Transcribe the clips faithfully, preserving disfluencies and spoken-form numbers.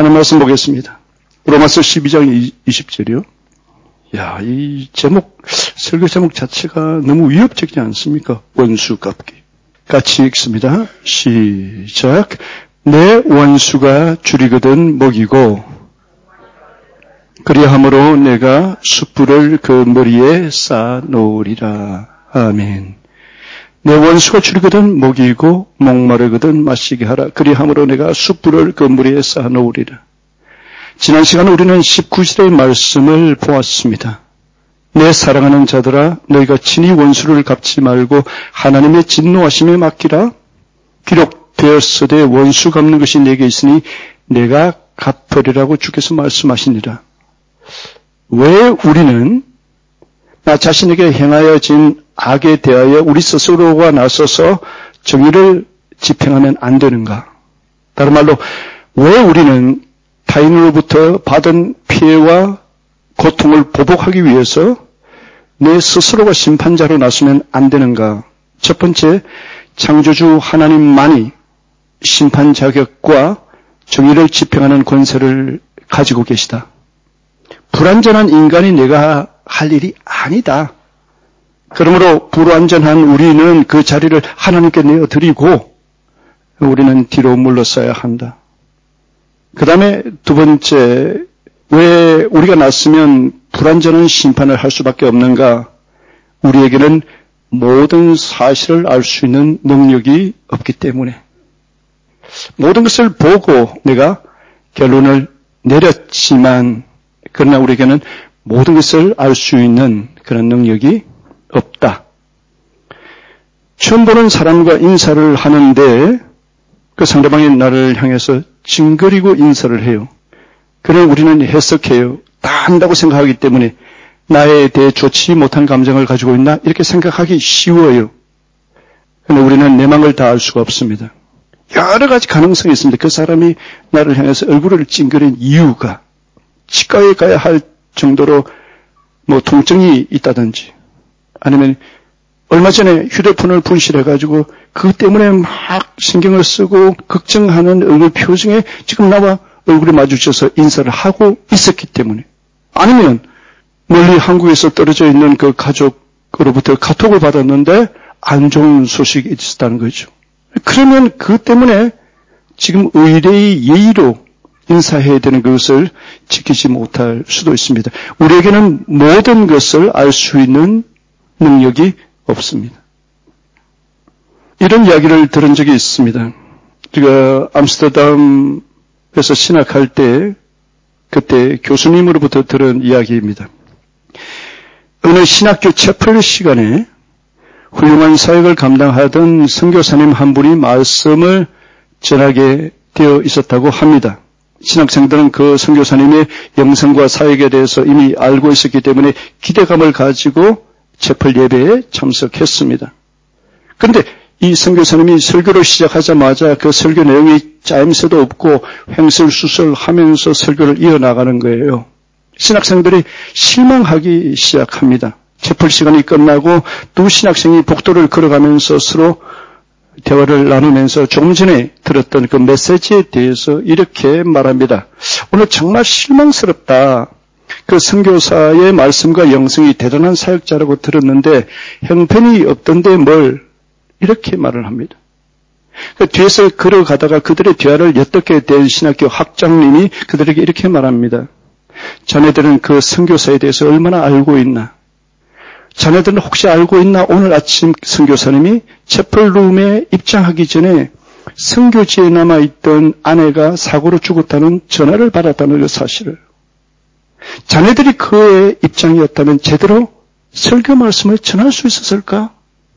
하나님 말씀 보겠습니다. 로마서 십이 장 이십 절이요. 야, 이 제목, 설교 제목 자체가 너무 위협적이지 않습니까? 원수 갚기. 같이 읽습니다. 시작. 내 원수가 줄이거든 먹이고 그리함으로 내가 숯불을 그 머리에 쌓아 놓으리라. 아멘. 내 원수가 줄이거든 먹이고 목마르거든 마시게 하라. 그리함으로 내가 숯불을 그 머리에 쌓아 놓으리라. 지난 시간에 우리는 십구 절의 말씀을 보았습니다. 내 사랑하는 자들아 너희가 친히 원수를 갚지 말고 하나님의 진노하심에 맡기라. 기록되었으되 원수 갚는 것이 내게 있으니 내가 갚으리라고 주께서 말씀하시니라. 왜 우리는 나 자신에게 행하여진 악에 대하여 우리 스스로가 나서서 정의를 집행하면 안 되는가? 다른 말로 왜 우리는 타인으로부터 받은 피해와 고통을 보복하기 위해서 내 스스로가 심판자로 나서면 안 되는가? 첫 번째, 창조주 하나님만이 심판 자격과 정의를 집행하는 권세를 가지고 계시다. 불완전한 인간이 내가 할 일이 아니다. 그러므로 불완전한 우리는 그 자리를 하나님께 내어드리고 우리는 뒤로 물러서야 한다. 그 다음에 두 번째, 왜 우리가 났으면 불완전한 심판을 할 수밖에 없는가? 우리에게는 모든 사실을 알 수 있는 능력이 없기 때문에 모든 것을 보고 내가 결론을 내렸지만 그러나 우리에게는 모든 것을 알 수 있는 그런 능력이 없다. 처음 보는 사람과 인사를 하는데 그 상대방이 나를 향해서 징그리고 인사를 해요. 그러나 우리는 해석해요. 다 안다고 생각하기 때문에 나에 대해 좋지 못한 감정을 가지고 있나? 이렇게 생각하기 쉬워요. 그런데 우리는 내막을 다 알 수가 없습니다. 여러 가지 가능성이 있습니다. 그 사람이 나를 향해서 얼굴을 찡그린 이유가 치과에 가야 할 정도로 뭐 통증이 있다든지 아니면 얼마 전에 휴대폰을 분실해가지고 그것 때문에 막 신경을 쓰고 걱정하는 얼굴 표정에 지금 나와 얼굴이 마주쳐서 인사를 하고 있었기 때문에 아니면 멀리 한국에서 떨어져 있는 그 가족으로부터 카톡을 받았는데 안 좋은 소식이 있었다는 거죠. 그러면 그것 때문에 지금 의례의 예의로 인사해야 되는 것을 지키지 못할 수도 있습니다. 우리에게는 모든 것을 알 수 있는 능력이 없습니다. 이런 이야기를 들은 적이 있습니다. 제가 암스테르담에서 신학할 때 그때 교수님으로부터 들은 이야기입니다. 어느 신학교 채플 시간에 훌륭한 사역을 감당하던 선교사님 한 분이 말씀을 전하게 되어 있었다고 합니다. 신학생들은 그 선교사님의 영성과 사역에 대해서 이미 알고 있었기 때문에 기대감을 가지고 채플 예배에 참석했습니다. 그런데 이 선교사님이 설교를 시작하자마자 그 설교 내용이 짜임새도 없고 횡설수설하면서 설교를 이어나가는 거예요. 신학생들이 실망하기 시작합니다. 채플 시간이 끝나고 두 신학생이 복도를 걸어가면서 서로 대화를 나누면서 조금 전에 들었던 그 메시지에 대해서 이렇게 말합니다. 오늘 정말 실망스럽다. 그 선교사의 말씀과 영성이 대단한 사역자라고 들었는데 형편이 없던데 뭘 이렇게 말을 합니다. 그 뒤에서 걸어가다가 그들의 대화를 엿듣게 된 신학교 학장님이 그들에게 이렇게 말합니다. 자네들은 그 선교사에 대해서 얼마나 알고 있나? 자네들은 혹시 알고 있나? 오늘 아침 선교사님이 채플룸에 입장하기 전에 선교지에 남아있던 아내가 사고로 죽었다는 전화를 받았다는 그 사실을. 자네들이 그의 입장이었다면 제대로 설교 말씀을 전할 수 있었을까?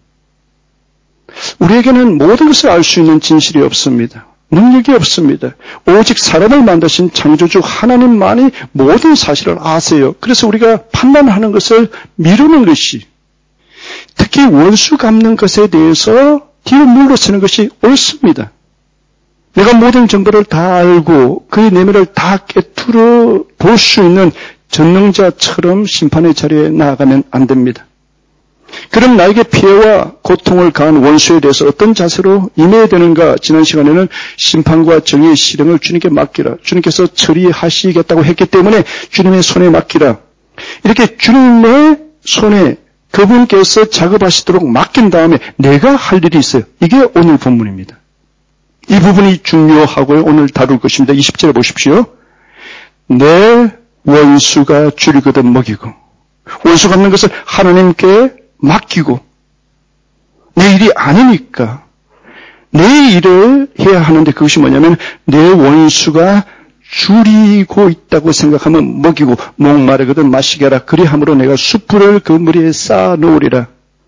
우리에게는 모든 것을 알 수 있는 진실이 없습니다. 능력이 없습니다. 오직 사람을 만드신 창조주 하나님만이 모든 사실을 아세요. 그래서 우리가 판단하는 것을 미루는 것이, 특히 원수 갚는 것에 대해서 뒤로 물러서는 것이 옳습니다. 내가 모든 정보를 다 알고 그의 내면을 다 깨트려 볼 수 있는 전능자처럼 심판의 자리에 나아가면 안 됩니다. 그럼 나에게 피해와 고통을 가한 원수에 대해서 어떤 자세로 임해야 되는가? 지난 시간에는 심판과 정의의 실행을 주님께 맡기라. 주님께서 처리하시겠다고 했기 때문에 주님의 손에 맡기라. 이렇게 주님의 손에 그분께서 작업하시도록 맡긴 다음에 내가 할 일이 있어요. 이게 오늘 본문입니다. 이 부분이 중요하고요. 오늘 다룰 것입니다. 이십 절에 보십시오. 내 원수가 줄이거든 먹이고 원수 갚는 것을 하나님께 맡기고 내 일이 아니니까 내 일을 해야 하는데 그것이 뭐냐면 내 원수가 줄이고 있다고 생각하면 먹이고 목마르거든 마시게 하라. 그리함으로 내가 숯불을 그 머리에 쌓아 놓으리라.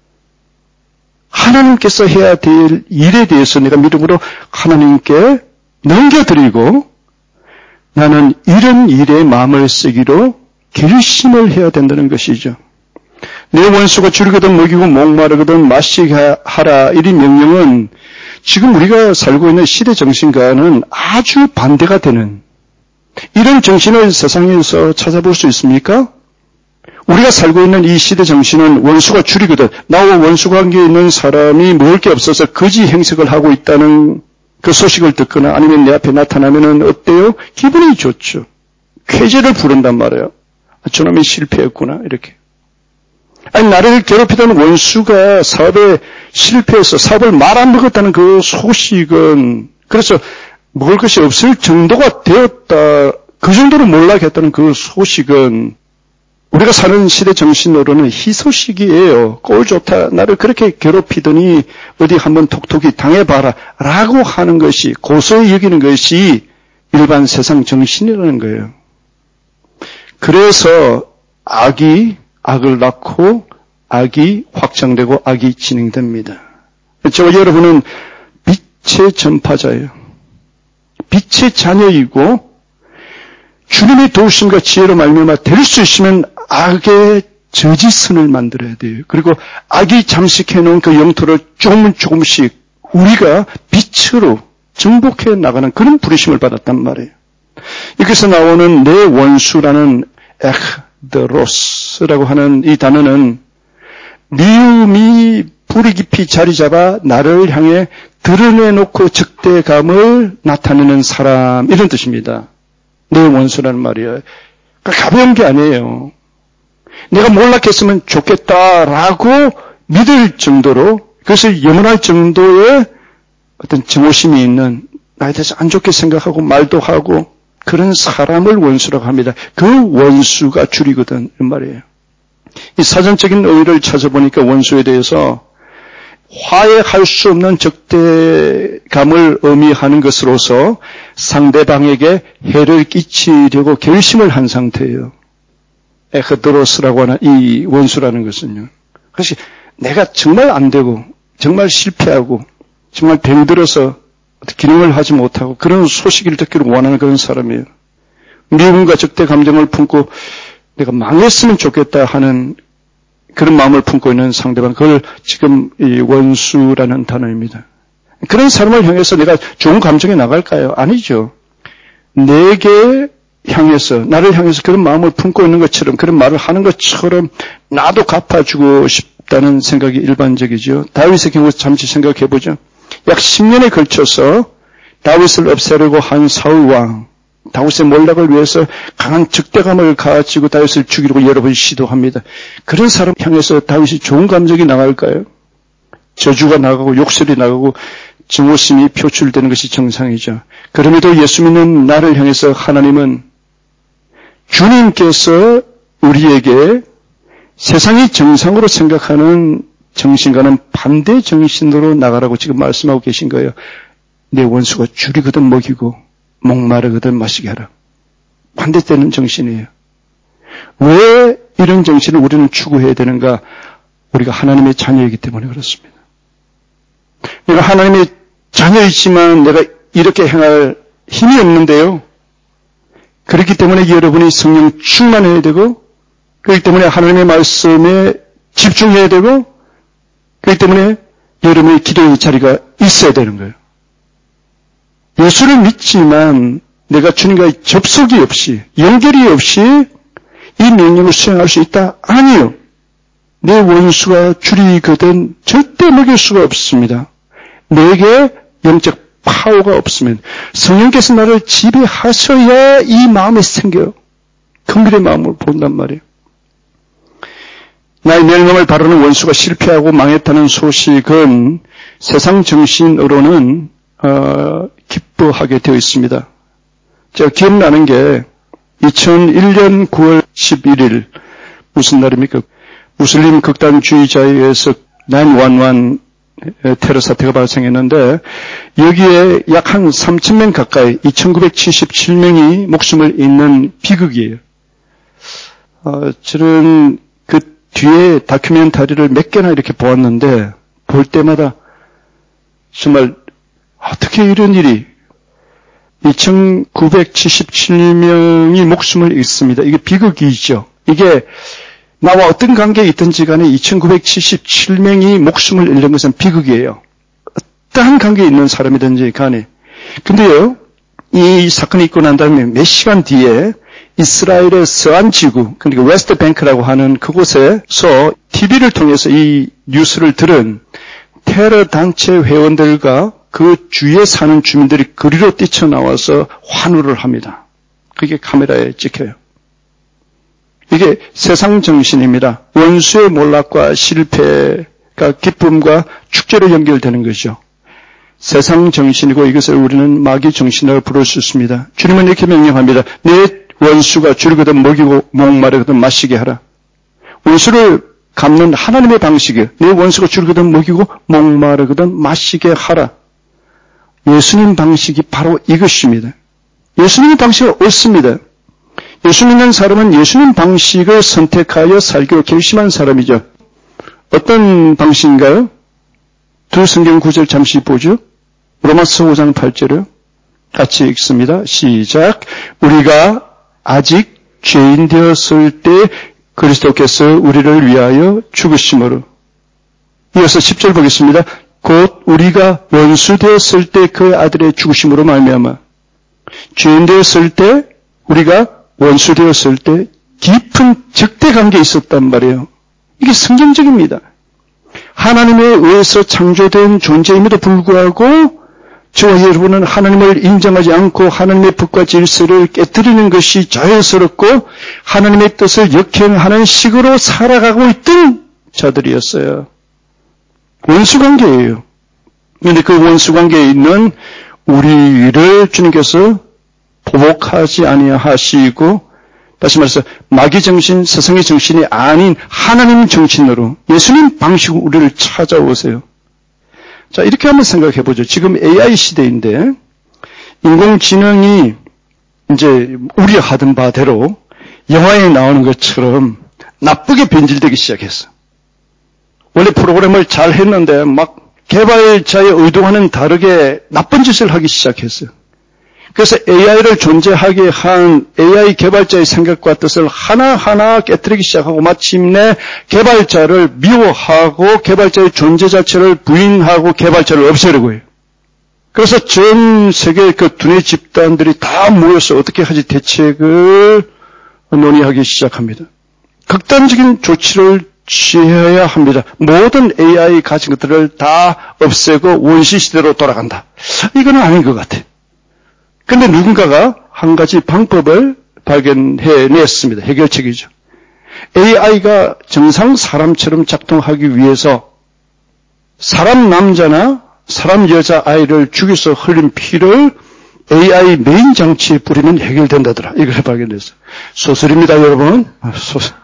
하나님께서 해야 될 일에 대해서 내가 믿음으로 하나님께 넘겨드리고 나는 이런 일에 마음을 쓰기로 결심을 해야 된다는 것이죠. 내 원수가 줄이거든 먹이고 목마르거든 마시게 하라. 이 명령은 지금 우리가 살고 있는 시대 정신과는 아주 반대가 되는 이런 정신을 세상에서 찾아볼 수 있습니까? 우리가 살고 있는 이 시대 정신은 원수가 줄이거든 나와 원수 관계에 있는 사람이 먹을 게 없어서 거지 행색을 하고 있다는 그 소식을 듣거나 아니면 내 앞에 나타나면 어때요? 기분이 좋죠. 쾌재를 부른단 말이에요. 아, 저놈이 실패했구나 이렇게. 아니 나를 괴롭히던 원수가 사업에 실패해서 사업을 말아먹었다는 그 소식은 그래서 먹을 것이 없을 정도가 되었다. 그 정도로 몰락했다는 그 소식은 우리가 사는 시대 정신으로는 희소식이에요. 꼴 좋다. 나를 그렇게 괴롭히더니 어디 한번 톡톡히 당해봐라. 라고 하는 것이 고소히 여기는 것이 일반 세상 정신이라는 거예요. 그래서 악이 악을 낳고 악이 확장되고 악이 진행됩니다. 저와 여러분은 빛의 전파자예요. 빛의 자녀이고 주님의 도우심과 지혜로 말미암아 될 수 있으면 악의 저지선을 만들어야 돼요. 그리고 악이 잠식해놓은 그 영토를 조금 조금씩 우리가 빛으로 정복해 나가는 그런 부르심을 받았단 말이에요. 여기서 나오는 내 원수라는 엑드로스라고 하는 이 단어는 미움이 뿌리 깊이 자리 잡아 나를 향해 드러내놓고 적대감을 나타내는 사람 이런 뜻입니다. 내 원수라는 말이에요. 그러니까 가벼운 게 아니에요. 내가 몰락했으면 좋겠다라고 믿을 정도로 그것을 염원할 정도의 어떤 증오심이 있는 나에 대해서 안 좋게 생각하고 말도 하고 그런 사람을 원수라고 합니다. 그 원수가 줄이거든 이 말이에요. 이 사전적인 의의를 찾아보니까 원수에 대해서 화해할 수 없는 적대감을 의미하는 것으로서 상대방에게 해를 끼치려고 결심을 한 상태예요. 에크드로스라고 하는 이 원수라는 것은요. 그것이 내가 정말 안 되고 정말 실패하고 정말 병들어서 기능을 하지 못하고 그런 소식을 듣기를 원하는 그런 사람이에요. 미움과 적대 감정을 품고 내가 망했으면 좋겠다 하는 그런 마음을 품고 있는 상대방, 그걸 지금 이 원수라는 단어입니다. 그런 사람을 향해서 내가 좋은 감정이 나갈까요? 아니죠. 내게 향해서, 나를 향해서 그런 마음을 품고 있는 것처럼, 그런 말을 하는 것처럼 나도 갚아주고 싶다는 생각이 일반적이죠. 다윗의 경우 잠시 생각해보죠. 약 십 년에 걸쳐서 다윗을 없애려고 한 사울왕, 다윗의 몰락을 위해서 강한 적대감을 가지고 다윗을 죽이려고 여러 번 시도합니다. 그런 사람 향해서 다윗이 좋은 감정이 나갈까요? 저주가 나가고 욕설이 나가고 증오심이 표출되는 것이 정상이죠. 그럼에도 예수 믿는 나를 향해서 하나님은 주님께서 우리에게 세상이 정상으로 생각하는 정신과는 반대 정신으로 나가라고 지금 말씀하고 계신 거예요. 내 원수가 줄이거든 먹이고 목마르거든 마시게 하라. 반대되는 정신이에요. 왜 이런 정신을 우리는 추구해야 되는가? 우리가 하나님의 자녀이기 때문에 그렇습니다. 내가 하나님의 자녀이지만 내가 이렇게 행할 힘이 없는데요. 그렇기 때문에 여러분이 성령 충만해야 되고, 그렇기 때문에 하나님의 말씀에 집중해야 되고, 그렇기 때문에 여러분의 기도의 자리가 있어야 되는 거예요. 예수를 믿지만 내가 주님과의 접속이 없이, 연결이 없이 이 명령을 수행할 수 있다? 아니요. 내 원수가 줄이거든 절대 먹일 수가 없습니다. 내게 영적 파워가 없으면 성령께서 나를 지배하셔야 이 마음이 생겨요. 긍휼의 마음을 본단 말이에요. 나의 멸망을 바라는 원수가 실패하고 망했다는 소식은 세상 정신으로는 어, 기뻐하게 되어 있습니다. 제가 기억나는 게 이천일 년 구월 십일일 무슨 날입니까? 무슬림 극단주의자에 의해서 나인일일 테러 사태가 발생했는데 여기에 약 한 삼천 명 가까이 이천구백칠십칠 명이 목숨을 잃는 비극이에요. 어, 저는 그 뒤에 다큐멘터리를 몇 개나 이렇게 보았는데 볼 때마다 정말 어떻게 이런 일이 이천구백칠십칠 명이 목숨을 잃습니다. 이게 비극이죠. 이게 나와 어떤 관계에 있든지 간에 이천구백칠십칠 명이 목숨을 잃는 것은 비극이에요. 어떠한 관계에 있는 사람이든지 간에. 근데요, 이 사건이 있고 난 다음에 몇 시간 뒤에 이스라엘의 서안 지구, 그러니까 웨스트 뱅크라고 하는 그곳에서 티비를 통해서 이 뉴스를 들은 테러 단체 회원들과 그 주위에 사는 주민들이 거리로 뛰쳐나와서 환호를 합니다. 그게 카메라에 찍혀요. 이게 세상 정신입니다. 원수의 몰락과 실패가 기쁨과 축제로 연결되는 것이죠. 세상 정신이고 이것을 우리는 마귀 정신이라고 부를 수 있습니다. 주님은 이렇게 명령합니다. 내 원수가 줄거든 먹이고 목마르거든 마시게 하라. 원수를 갚는 하나님의 방식이에요. 내 원수가 줄거든 먹이고 목마르거든 마시게 하라. 예수님 방식이 바로 이것입니다. 예수님의 방식은 옳습니다. 예수 믿는 사람은 예수님 방식을 선택하여 살기로 결심한 사람이죠. 어떤 방식인가요? 두 성경 구절 잠시 보죠. 로마서 오 장 팔 절을 같이 읽습니다. 시작. 우리가 아직 죄인 되었을 때 그리스도께서 우리를 위하여 죽으심으로. 이어서 십 절 보겠습니다. 곧 우리가 원수 되었을 때 그 아들의 죽으심으로 말미암아 죄인 되었을 때 우리가 원수 되었을 때 깊은 적대 관계에 있었단 말이에요. 이게 성경적입니다. 하나님에 의해서 창조된 존재임에도 불구하고 저와 여러분은 하나님을 인정하지 않고 하나님의 법과 질서를 깨뜨리는 것이 자연스럽고 하나님의 뜻을 역행하는 식으로 살아가고 있던 자들이었어요. 원수관계예요. 그런데 그 원수관계에 있는 우리를 주님께서 보복하지 아니하시고 다시 말해서 마귀 정신, 세상의 정신이 아닌 하나님 정신으로 예수님 방식으로 우리를 찾아오세요. 자, 이렇게 한번 생각해 보죠. 지금 에이아이 시대인데 인공지능이 이제 우려하던 바대로 영화에 나오는 것처럼 나쁘게 변질되기 시작했어. 원래 프로그램을 잘 했는데 막 개발자의 의도와는 다르게 나쁜 짓을 하기 시작했어요. 그래서 에이아이를 존재하게 한 에이아이 개발자의 생각과 뜻을 하나하나 깨뜨리기 시작하고 마침내 개발자를 미워하고 개발자의 존재 자체를 부인하고 개발자를 없애려고 해요. 그래서 전 세계의 그 두뇌 집단들이 다 모여서 어떻게 하지 대책을 논의하기 시작합니다. 극단적인 조치를 취해야 합니다. 모든 에이아이 가진 것들을 다 없애고 원시 시대로 돌아간다. 이거는 아닌 것 같아요. 그런데 누군가가 한 가지 방법을 발견해냈습니다. 해결책이죠. 에이아이가 정상 사람처럼 작동하기 위해서 사람 남자나 사람 여자 아이를 죽여서 흘린 피를 에이아이 메인 장치에 뿌리면 해결된다더라. 이걸 발견했어요. 소설입니다, 여러분. 소설.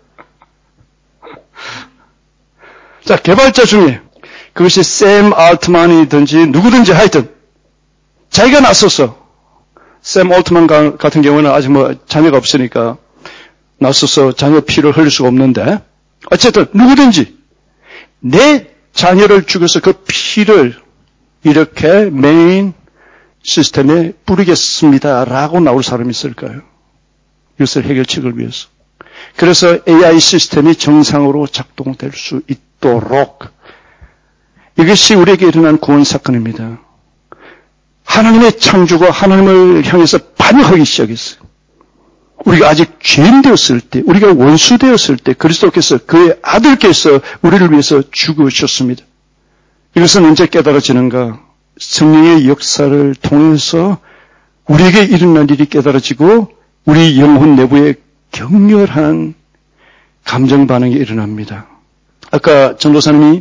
자, 개발자 중에 그것이 샘 알트만이든지 누구든지 하여튼 자기가 나서서 샘 올트만 같은 경우는 아직 뭐 자녀가 없으니까 나서서 자녀 피를 흘릴 수가 없는데 어쨌든 누구든지 내 자녀를 죽여서 그 피를 이렇게 메인 시스템에 뿌리겠습니다라고 나올 사람이 있을까요? 이것을 해결책을 위해서. 그래서 에이아이 시스템이 정상으로 작동될 수 있도록 이것이 우리에게 일어난 구원 사건입니다. 하나님의 창조가 하나님을 향해서 반역하기 시작했어요. 우리가 아직 죄인 되었을 때, 우리가 원수 되었을 때 그리스도께서 그의 아들께서 우리를 위해서 죽으셨습니다. 이것은 언제 깨달아지는가? 성령의 역사를 통해서 우리에게 일어난 일이 깨달아지고 우리 영혼 내부에 격렬한 감정 반응이 일어납니다. 아까 전도사님이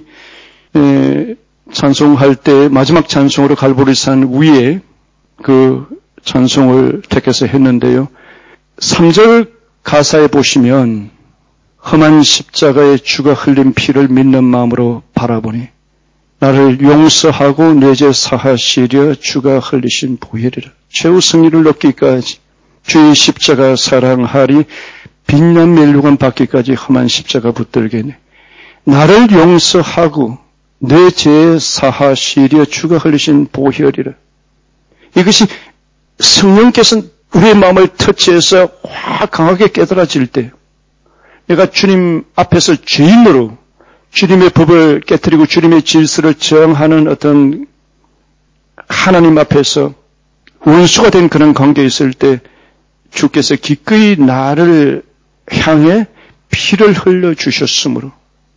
찬송할 때 마지막 찬송으로 갈보리산 위에 그 찬송을 택해서 했는데요. 삼 절 가사에 보시면 험한 십자가의 주가 흘린 피를 믿는 마음으로 바라보니 나를 용서하고 내 죄 사하시려 주가 흘리신 보혈이라. 최후 승리를 얻기까지 주의 십자가 사랑하리 빛난 멸류관 받기까지 험한 십자가 붙들겠네. 나를 용서하고 내 죄 사하시려 주가 흘리신 보혈이라. 이것이 성령께서 우리의 마음을 터치해서 확 강하게 깨달아질 때 내가 주님 앞에서 죄인으로 주님의 법을 깨뜨리고 주님의 질서를 저항하는 어떤 하나님 앞에서 원수가 된 그런 관계에 있을 때 주께서 기꺼이 나를 향해 피를 흘려주셨으므로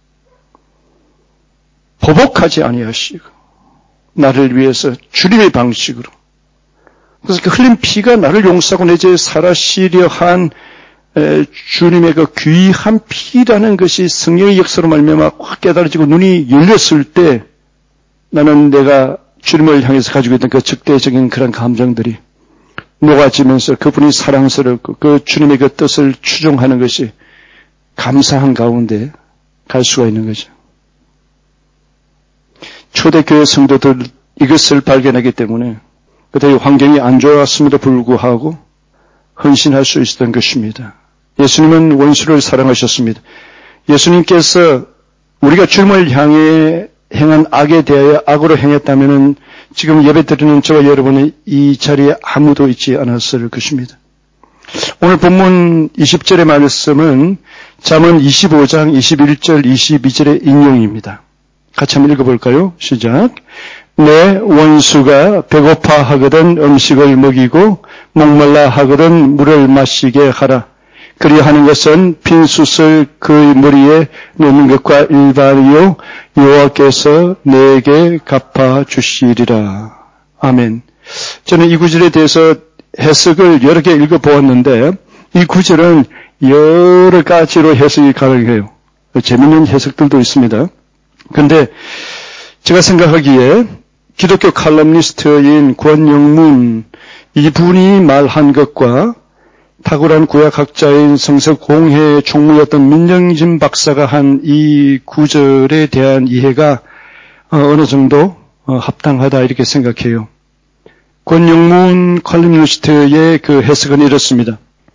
보복하지 아니하시고 나를 위해서 주님의 방식으로 그래서 그 흘린 피가 나를 용서하고 내 죄에 살아시려 한 주님의 그 귀한 피라는 것이 성령의 역사로 말미암아 확 깨달아지고 눈이 열렸을 때 나는 내가 주님을 향해서 가지고 있던 그 적대적인 그런 감정들이 녹아지면서 그분이 사랑스럽고 그 주님의 그 뜻을 추종하는 것이 감사한 가운데 갈 수가 있는 거죠. 초대교회 성도들 이것을 발견하기 때문에 그때의 환경이 안 좋았음에도 불구하고 헌신할 수 있었던 것입니다. 예수님은 원수를 사랑하셨습니다. 예수님께서 우리가 주님을 향해 행한 악에 대하여 악으로 행했다면 지금 예배드리는 저와 여러분이 이 자리에 아무도 있지 않았을 것입니다. 오늘 본문 이십 절의 말씀은 잠언 이십오 장 이십일 절 이십이 절의 인용입니다. 같이 한번 읽어볼까요? 시작. 내 원수가 배고파 하거든 음식을 먹이고 목말라 하거든 물을 마시게 하라. 그리하는 것은 빈 숯을 그의 머리에 놓는 것과 일반이요 여호와께서 내게 갚아 주시리라. 아멘. 저는 이 구절에 대해서 해석을 여러 개 읽어보았는데 이 구절은 여러 가지로 해석이 가능해요. 재미있는 해석들도 있습니다. 그런데 제가 생각하기에 기독교 칼럼니스트인 권영문 이분이 말한 것과 탁월한 구약학자인 성서공회 총무였던 민영진 박사가 한 이 구절에 대한 이해가 어느 정도 합당하다 이렇게 생각해요. 권영문 칼럼니스트의 그 해석은 이렇습니다.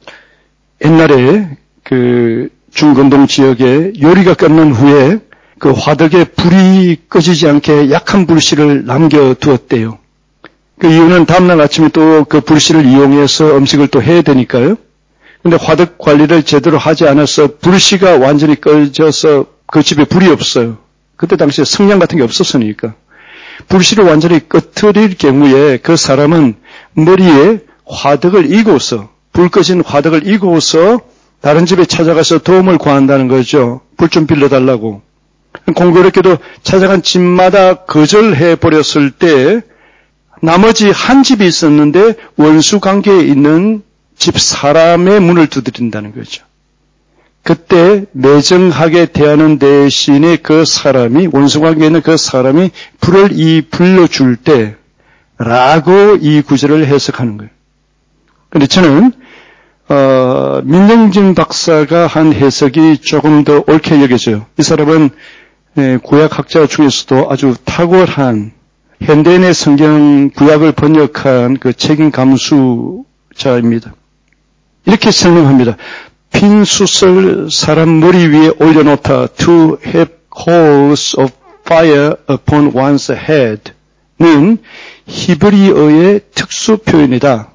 옛날에 그 중건동 지역에 요리가 끝난 후에 그 화덕에 불이 꺼지지 않게 약한 불씨를 남겨두었대요. 그 이유는 다음날 아침에 또 그 불씨를 이용해서 음식을 또 해야 되니까요. 근데 화덕 관리를 제대로 하지 않아서 불씨가 완전히 꺼져서 그 집에 불이 없어요. 그때 당시에 성냥 같은 게 없었으니까. 불씨를 완전히 꺼트릴 경우에 그 사람은 머리에 화덕을 이고서 불 꺼진 화덕을 이고서 다른 집에 찾아가서 도움을 구한다는 거죠. 불 좀 빌려달라고. 공교롭게도 찾아간 집마다 거절해 버렸을 때 나머지 한 집이 있었는데 원수 관계에 있는 집 사람의 문을 두드린다는 거죠. 그때 매정하게 대하는 대신에 그 사람이 원수 관계에 있는 그 사람이 불을 이 불러줄 때라고 이 구절을 해석하는 거예요. 그런데 저는 어, 민영진 박사가 한 해석이 조금 더 옳게 여겨져요. 이 사람은 예, 구약학자 중에서도 아주 탁월한 현대인의 성경 구약을 번역한 그 책임 감수자입니다. 이렇게 설명합니다. 빈 숯을 사람 머리 위에 올려놓다 to have coals of fire upon one's head는 히브리어의 특수 표현이다.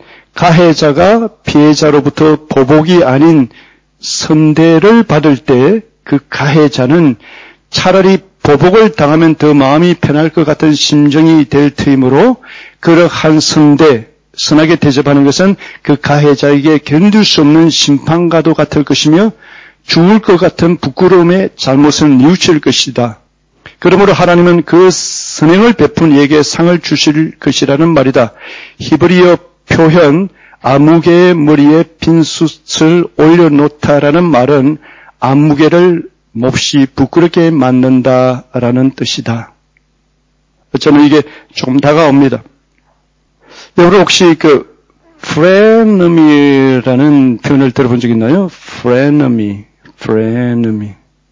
가해자가 피해자로부터 보복이 아닌 선대를 받을 때 그 가해자는 차라리 보복을 당하면 더 마음이 편할 것 같은 심정이 될 터이므로 그러한 선대, 선하게 대접하는 것은 그 가해자에게 견딜 수 없는 심판과도 같을 것이며 죽을 것 같은 부끄러움에 잘못을 뉘우칠 것이다. 그러므로 하나님은 그 선행을 베푼 이에게 상을 주실 것이라는 말이다. 히브리어 표현 아무개의 머리에 빈숯을 올려놓다라는 말은 아무개를 몹시 부끄럽게 만든다라는 뜻이다. 저는 이게 조금 다가옵니다. 여러분 혹시 그 프레너미라는 표현을 들어본 적 있나요? 프레너미, 프레너미.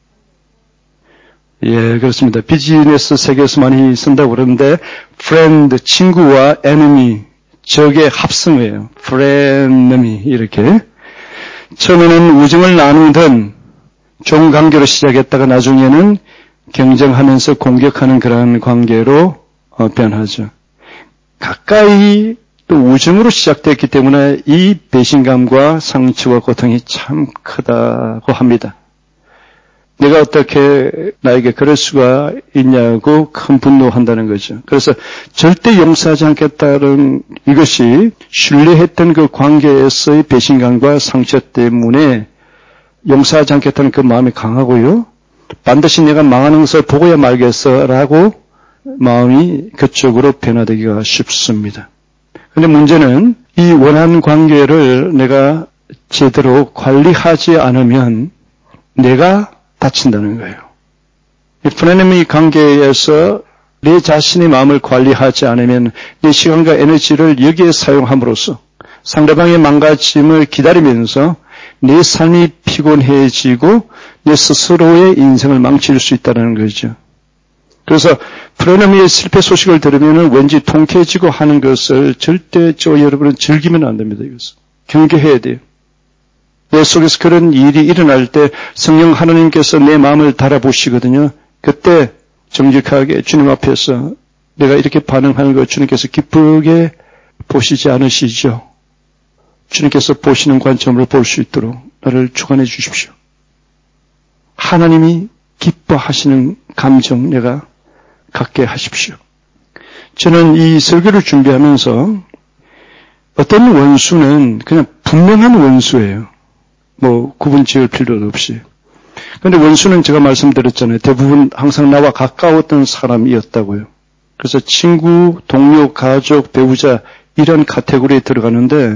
예, 그렇습니다. 비즈니스 세계에서 많이 쓴다고 그러는데 friend, 친구와 enemy, 적의 합성어예요. 프레너미 이렇게. 처음에는 우정을 나누던 좋은 관계로 시작했다가 나중에는 경쟁하면서 공격하는 그러한 관계로 변하죠. 가까이 또 우정으로 시작됐기 때문에 이 배신감과 상처와 고통이 참 크다고 합니다. 내가 어떻게 나에게 그럴 수가 있냐고 큰 분노한다는 거죠. 그래서 절대 용서하지 않겠다는 이것이 신뢰했던 그 관계에서의 배신감과 상처 때문에 용서하지 않겠다는 그 마음이 강하고요. 반드시 내가 망하는 것을 보고야 말겠어라고 마음이 그쪽으로 변화되기가 쉽습니다. 그런데 문제는 이 원한 관계를 내가 제대로 관리하지 않으면 내가 다친다는 거예요. 이 프레너미 관계에서 내 자신의 마음을 관리하지 않으면 내 시간과 에너지를 여기에 사용함으로써 상대방의 망가짐을 기다리면서 내 삶이 피곤해지고 내 스스로의 인생을 망칠 수 있다는 거죠. 그래서 프레너미의 실패 소식을 들으면 왠지 통쾌해지고 하는 것을 절대 저 여러분은 즐기면 안 됩니다. 이것을 경계해야 돼요. 내 속에서 그런 일이 일어날 때 성령 하나님께서 내 마음을 달아보시거든요. 그때 정직하게 주님 앞에서 내가 이렇게 반응하는 것 주님께서 기쁘게 보시지 않으시죠. 주님께서 보시는 관점으로 볼 수 있도록 나를 주관해 주십시오. 하나님이 기뻐하시는 감정 내가 갖게 하십시오. 저는 이 설교를 준비하면서 어떤 원수는 그냥 분명한 원수예요. 뭐 구분 지을 필요도 없이. 그런데 원수는 제가 말씀드렸잖아요. 대부분 항상 나와 가까웠던 사람이었다고요. 그래서 친구, 동료, 가족, 배우자 이런 카테고리에 들어가는데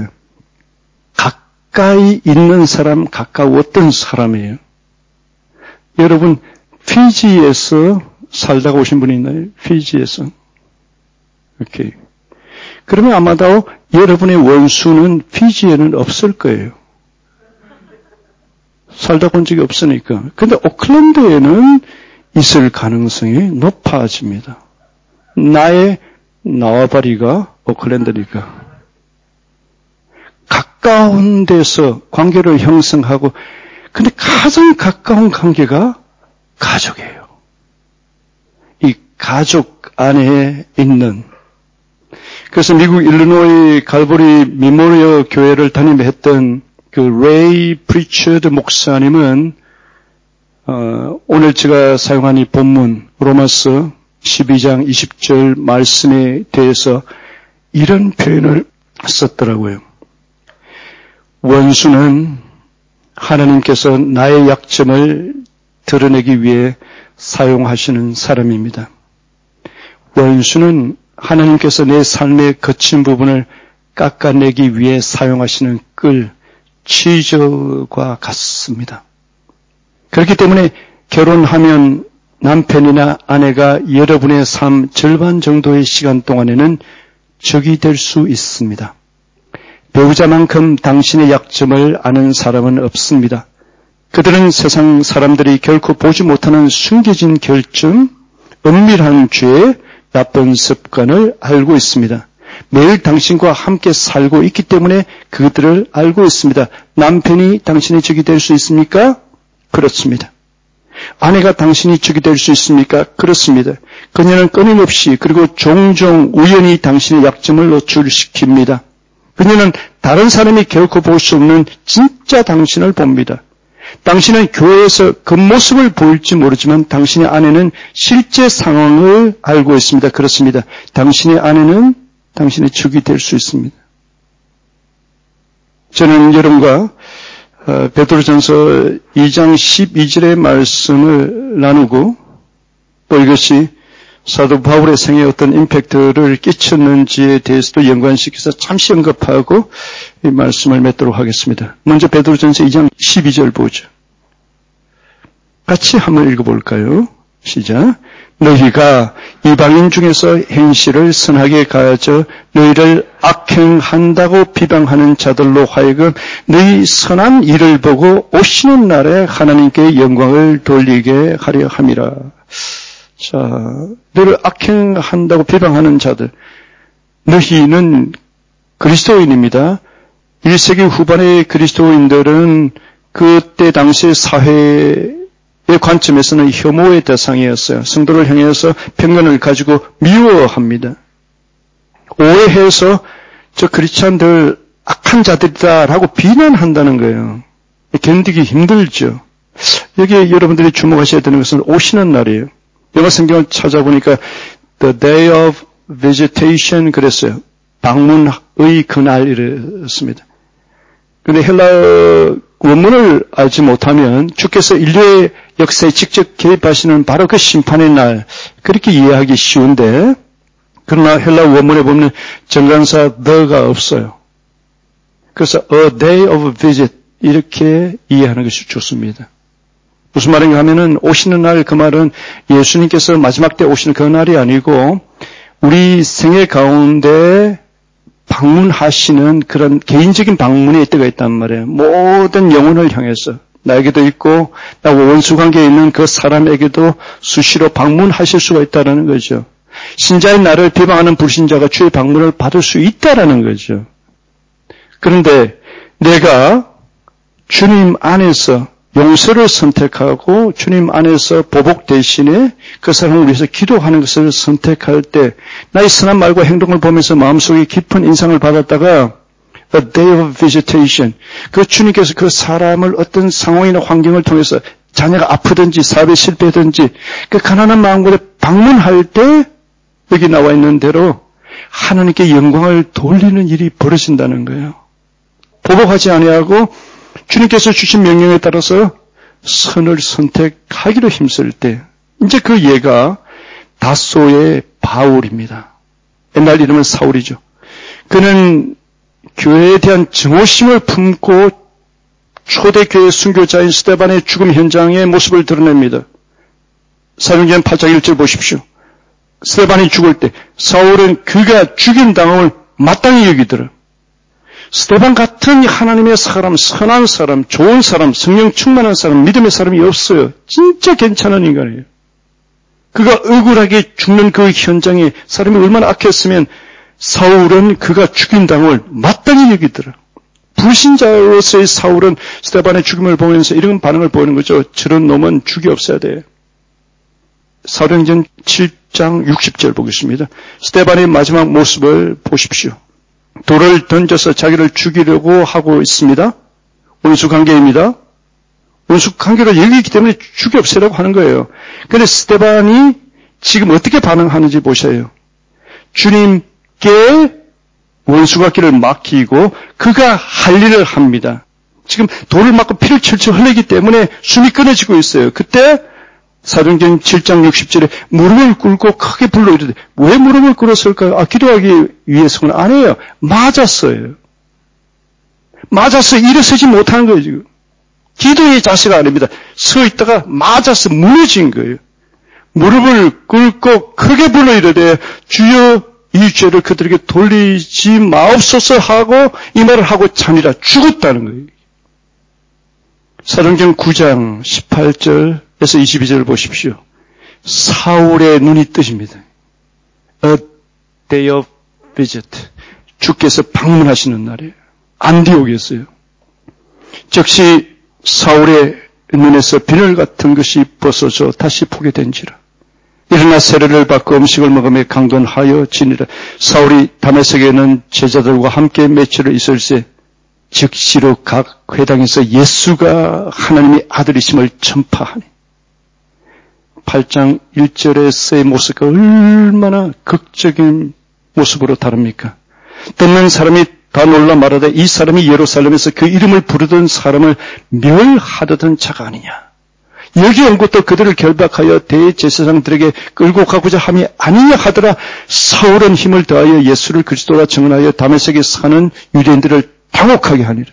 가까이 있는 사람, 가까웠던 사람이에요. 여러분 피지에서 살다가 오신 분이 있나요? 피지에서. 오케이. 그러면 아마도 여러분의 원수는 피지에는 없을 거예요. 살다 본 적이 없으니까. 근데 오클랜드에는 있을 가능성이 높아집니다. 나의 나와바리가 오클랜드니까. 가까운 데서 관계를 형성하고, 근데 가장 가까운 관계가 가족이에요. 이 가족 안에 있는. 그래서 미국 일리노이 갈보리 미모리어 교회를 담임했던 그 레이 프리처드 목사님은 어, 오늘 제가 사용한 이 본문 로마서 십이 장 이십 절 말씀에 대해서 이런 표현을 썼더라고요. 원수는 하나님께서 나의 약점을 드러내기 위해 사용하시는 사람입니다. 원수는 하나님께서 내 삶의 거친 부분을 깎아내기 위해 사용하시는 끌, 치저과 같습니다. 그렇기 때문에 결혼하면 남편이나 아내가 여러분의 삶 절반 정도의 시간 동안에는 적이 될 수 있습니다. 배우자만큼 당신의 약점을 아는 사람은 없습니다. 그들은 세상 사람들이 결코 보지 못하는 숨겨진 결점, 은밀한 죄, 나쁜 습관을 알고 있습니다. 매일 당신과 함께 살고 있기 때문에 그들을 알고 있습니다. 남편이 당신의 적이 될 수 있습니까? 그렇습니다. 아내가 당신이 적이 될 수 있습니까? 그렇습니다. 그녀는 끊임없이 그리고 종종 우연히 당신의 약점을 노출시킵니다. 그녀는 다른 사람이 결코 볼 수 없는 진짜 당신을 봅니다. 당신은 교회에서 겉모습을 보일지 모르지만 당신의 아내는 실제 상황을 알고 있습니다. 그렇습니다. 당신의 아내는 당신의 적이 될 수 있습니다. 저는 여러분과 베드로전서 이 장 십이 절의 말씀을 나누고 또 이것이 사도 바울의 생애에 어떤 임팩트를 끼쳤는지에 대해서도 연관시켜서 잠시 언급하고 이 말씀을 맺도록 하겠습니다. 먼저 베드로전서 이 장 십이 절 보죠. 같이 한번 읽어볼까요? 시작. 너희가 이방인 중에서 행실을 선하게 가져 너희를 악행한다고 비방하는 자들로 하여금 너희 선한 일을 보고 오시는 날에 하나님께 영광을 돌리게 하려 함이라. 자, 너희를 악행한다고 비방하는 자들. 너희는 그리스도인입니다. 일 세기 후반의 그리스도인들은 그때 당시 사회의 관점에서는 혐오의 대상이었어요. 성도를 향해서 편견을 가지고 미워합니다. 오해해서 저 크리스찬들 악한 자들이다라고 비난한다는 거예요. 견디기 힘들죠. 여기에 여러분들이 주목하셔야 되는 것은 오시는 날이에요. 영어 성경을 찾아보니까 The Day of Visitation 그랬어요. 방문의 그날이랬습니다. 그런데 헬라 원문을 알지 못하면 주께서 인류의 역사에 직접 개입하시는 바로 그 심판의 날 그렇게 이해하기 쉬운데 그러나 헬라 원문에 보면 정관사 the가 없어요. 그래서 a day of visit 이렇게 이해하는 것이 좋습니다. 무슨 말인가 하면은 오시는 날 그 말은 예수님께서 마지막 때 오시는 그 날이 아니고 우리 생애 가운데 방문하시는 그런 개인적인 방문의 때가 있단 말이에요. 모든 영혼을 향해서 나에게도 있고 나와 원수관계에 있는 그 사람에게도 수시로 방문하실 수가 있다는 거죠. 신자의 나를 비방하는 불신자가 주의 방문을 받을 수 있다는 거죠. 그런데 내가 주님 안에서 용서를 선택하고 주님 안에서 보복 대신에 그 사람을 위해서 기도하는 것을 선택할 때 나의 선한 말과 행동을 보면서 마음속에 깊은 인상을 받았다가 a day of visitation 그 주님께서 그 사람을 어떤 상황이나 환경을 통해서 자녀가 아프든지 사업에 실패하든지 그 가난한 마음으로 방문할 때 여기 나와 있는 대로 하나님께 영광을 돌리는 일이 벌어진다는 거예요. 보복하지 아니하고 주님께서 주신 명령에 따라서 선을 선택하기로 힘쓸 때 이제 그 예가 다소의 바울입니다. 옛날 이름은 사울이죠. 그는 교회에 대한 증오심을 품고 초대교회 순교자인 스데반의 죽음 현장의 모습을 드러냅니다. 사도행전 팔 장 일 절 보십시오. 스데반이 죽을 때 사울은 그가 죽인 당함을 마땅히 여기더라. 스데반 같은 하나님의 사람, 선한 사람, 좋은 사람, 성령 충만한 사람, 믿음의 사람이 없어요. 진짜 괜찮은 인간이에요. 그가 억울하게 죽는 그 현장에 사람이 얼마나 악했으면 사울은 그가 죽인 당을 마땅히 여기더라. 불신자로서의 사울은 스데반의 죽음을 보면서 이런 반응을 보이는 거죠. 저런 놈은 죽이 없어야 돼. 사도행전 칠 장 육십 절 보겠습니다. 스데반의 마지막 모습을 보십시오. 돌을 던져서 자기를 죽이려고 하고 있습니다. 원수관계입니다. 원수관계를 여기기 때문에 죽이 없애라고 하는 거예요. 그런데 스데반이 지금 어떻게 반응하는지 보셔요. 주님께 원수관계를 맡기고 그가 할 일을 합니다. 지금 돌을 맞고 피를 철철 흘리기 때문에 숨이 끊어지고 있어요. 그때 사도행전 칠 장 육십 절에 무릎을 꿇고 크게 불러 이르되 왜 무릎을 꿇었을까요? 아, 기도하기 위해서는 아니에요. 맞았어요. 맞아서 일어서지 못하는 거예요, 지금. 기도의 자세가 아닙니다. 서 있다가 맞아서 무너진 거예요. 무릎을 꿇고 크게 불러 이르되 주여 이 죄를 그들에게 돌리지 마옵소서 하고 이 말을 하고 자니라 죽었다는 거예요. 사도행전 구 장 십팔 절에서 이십이 절을 보십시오. 사울의 눈이 뜨십니다. A day of visit. 주께서 방문하시는 날이에요. 안디옥이었어요. 즉시 사울의 눈에서 비늘 같은 것이 벗어져 다시 보게 된지라. 일어나 세례를 받고 음식을 먹으며 강건하여 지니라. 사울이 다메섹에는 제자들과 함께 며칠을 있을새 즉시로 각 회당에서 예수가 하나님의 아들이심을 전파하니. 팔 장 일 절에서의 모습과 얼마나 극적인 모습으로 다릅니까? 듣는 사람이 다 놀라 말하되 이 사람이 예루살렘에서 그 이름을 부르던 사람을 멸하려던 자가 아니냐. 여기 온 것도 그들을 결박하여 대제사장들에게 끌고 가고자 함이 아니냐 하더라. 사울은 힘을 더하여 예수를 그리스도라 증언하여 다메섹에 사는 유대인들을 당혹하게 하니라.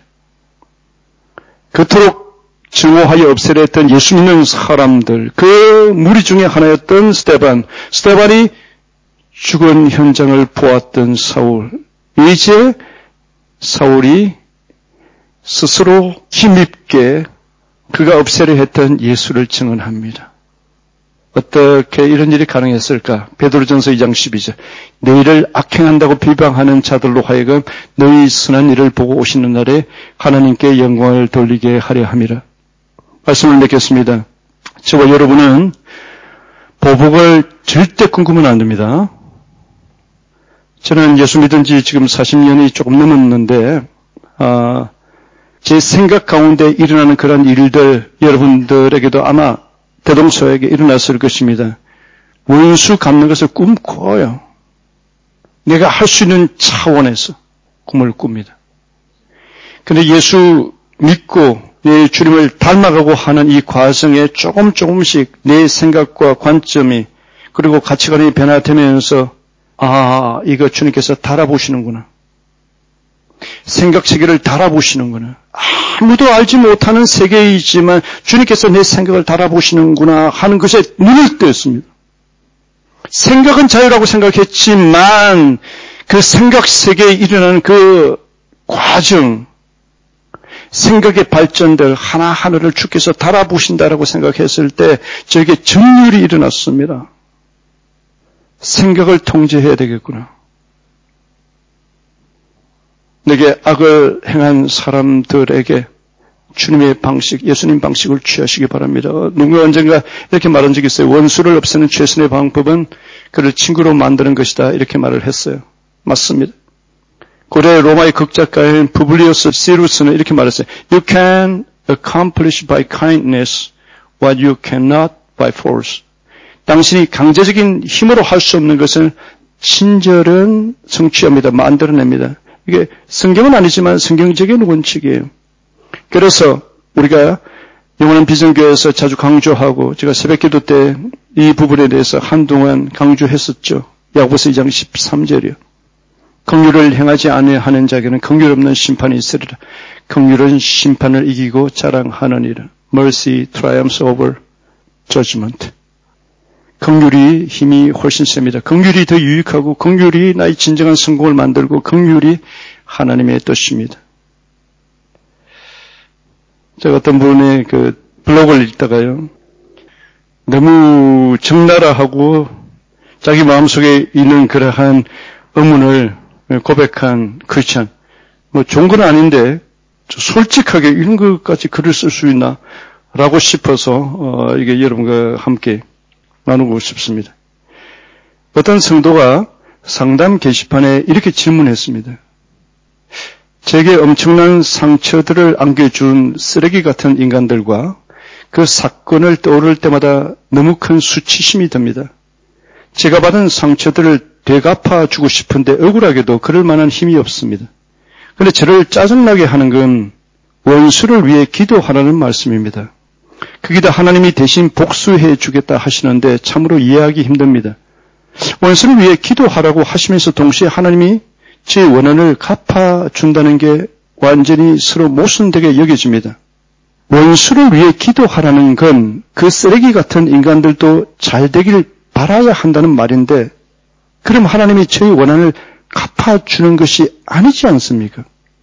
그토록 증오하여 없애려 했던 예수 믿는 사람들, 그 무리 중에 하나였던 스데반, 스데반이 죽은 현장을 보았던 사울, 이제 사울이 스스로 힘있게 그가 없애려 했던 예수를 증언합니다. 어떻게 이런 일이 가능했을까? 베드로전서 이 장 십이 절. 너희를 악행한다고 비방하는 자들로 하여금 너희 선한 일을 보고 오시는 날에 하나님께 영광을 돌리게 하려 함이라. 말씀을 맺겠습니다. 저와 여러분은 보복을 절대 꿈꾸면 안 됩니다. 저는 예수 믿은 지 지금 사십 년이 조금 넘었는데 아, 제 생각 가운데 일어나는 그런 일들 여러분들에게도 아마 대동소에게 일어났을 것입니다. 원수 갚는 것을 꿈꿔요. 내가 할 수 있는 차원에서 꿈을 꿉니다. 그런데 예수 믿고 내 주님을 닮아가고 하는 이 과정에 조금 조금씩 내 생각과 관점이 그리고 가치관이 변화되면서 아, 이거 주님께서 달아보시는구나. 생각 세계를 달아보시는구나. 아무도 알지 못하는 세계이지만 주님께서 내 생각을 달아보시는구나 하는 것에 눈을 떴습니다. 생각은 자유라고 생각했지만 그 생각 세계에 일어나는 그 과정, 생각의 발전들 하나하나를 주께서 달아보신다라고 생각했을 때 저에게 전율이 일어났습니다. 생각을 통제해야 되겠구나. 내게 악을 행한 사람들에게 주님의 방식, 예수님 방식을 취하시기 바랍니다. 누군가 언젠가 이렇게 말한 적이 있어요. 원수를 없애는 최선의 방법은 그를 친구로 만드는 것이다. 이렇게 말을 했어요. 맞습니다. 고대 로마의 극작가인 부블리우스 시루스는 이렇게 말했어요. You can accomplish by kindness what you cannot by force. 당신이 강제적인 힘으로 할 수 없는 것을 친절은 성취합니다. 만들어냅니다. 이게 성경은 아니지만 성경적인 원칙이에요. 그래서 우리가 영원한 비전교회에서 자주 강조하고 제가 새벽기도 때 이 부분에 대해서 한동안 강조했었죠. 야고보서 이 장 십삼 절이요. 긍휼을 행하지 아니하는 자에게는 긍휼 없는 심판이 있으리라. 긍휼은 심판을 이기고 자랑하느니라. Mercy triumphs over judgment. 긍휼이 힘이 훨씬 셉니다. 긍휼이 더 유익하고 긍휼이 나의 진정한 성공을 만들고 긍휼이 하나님의 뜻입니다. 제가 어떤 분의 그 블로그를 읽다가요. 너무 적나라하고 자기 마음속에 있는 그러한 의문을 고백한 크리스찬. 뭐 좋은 건 아닌데 솔직하게 이런 것까지 글을 쓸 수 있나 라고 싶어서 어, 이게 여러분과 함께 나누고 싶습니다. 어떤 성도가 상담 게시판에 이렇게 질문했습니다. 제게 엄청난 상처들을 안겨준 쓰레기 같은 인간들과 그 사건을 떠오를 때마다 너무 큰 수치심이 듭니다. 제가 받은 상처들을 되갚아주고 싶은데 억울하게도 그럴 만한 힘이 없습니다. 그런데 저를 짜증나게 하는 건 원수를 위해 기도하라는 말씀입니다. 거기다 하나님이 대신 복수해 주겠다 하시는데 참으로 이해하기 힘듭니다. 원수를 위해 기도하라고 하시면서 동시에 하나님이 제 원한을 갚아준다는 게 완전히 서로 모순되게 여겨집니다. 원수를 위해 기도하라는 건 그 쓰레기 같은 인간들도 잘 되길 바라야 한다는 말인데 그럼 하나님이 저의 원한을 갚아주는 것이 아니지 않습니까?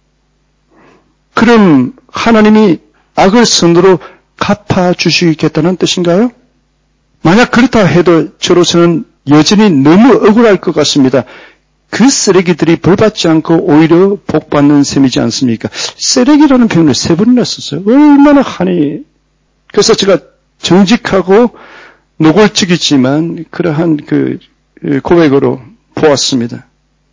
그럼 하나님이 악을 선으로 갚아주시겠다는 뜻인가요? 만약 그렇다 해도 저로서는 여전히 너무 억울할 것 같습니다. 그 쓰레기들이 벌받지 않고 오히려 복받는 셈이지 않습니까? 쓰레기라는 표현을 세 번이나 썼어요. 얼마나 하니. 그래서 제가 정직하고 노골적이지만 그러한 그 고백으로 보았습니다.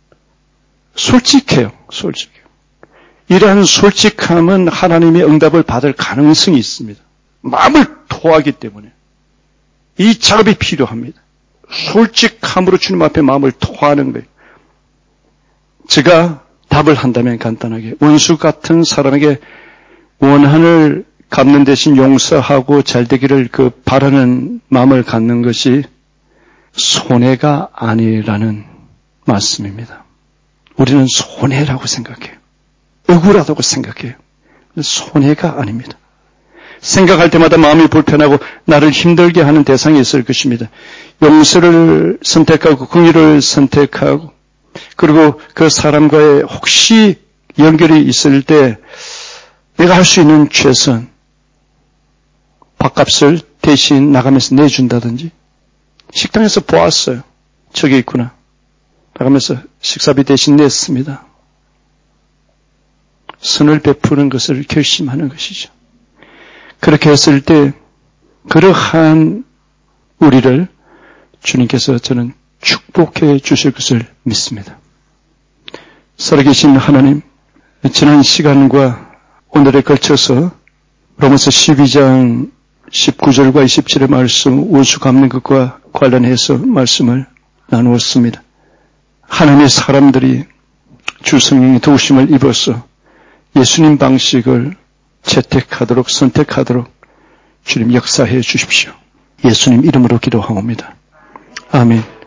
솔직해요. 솔직해요. 이러한 솔직함은 하나님의 응답을 받을 가능성이 있습니다. 마음을 토하기 때문에 이 작업이 필요합니다. 솔직함으로 주님 앞에 마음을 토하는 거예요. 제가 답을 한다면 간단하게 원수 같은 사람에게 원한을 갚는 대신 용서하고 잘되기를 그 바라는 마음을 갖는 것이 손해가 아니라는 말씀입니다. 우리는 손해라고 생각해요. 억울하다고 생각해요. 손해가 아닙니다. 생각할 때마다 마음이 불편하고 나를 힘들게 하는 대상이 있을 것입니다. 용서를 선택하고 긍휼을 선택하고 그리고 그 사람과의 혹시 연결이 있을 때 내가 할 수 있는 최선, 밥값을 대신 나가면서 내준다든지 식당에서 보았어요. 저기 있구나. 나가면서 식사비 대신 냈습니다. 선을 베푸는 것을 결심하는 것이죠. 그렇게 했을 때 그러한 우리를 주님께서 저는 축복해 주실 것을 믿습니다. 살아계신 하나님, 지난 시간과 오늘에 걸쳐서 로마서 십이 장 십구 절과 이십 절의 말씀, 원수 갚는 것과 관련해서 말씀을 나누었습니다. 하나님의 사람들이 주 성령의 도우심을 입어서 예수님 방식을 채택하도록 선택하도록 주님 역사해 주십시오. 예수님 이름으로 기도하옵니다. 아멘.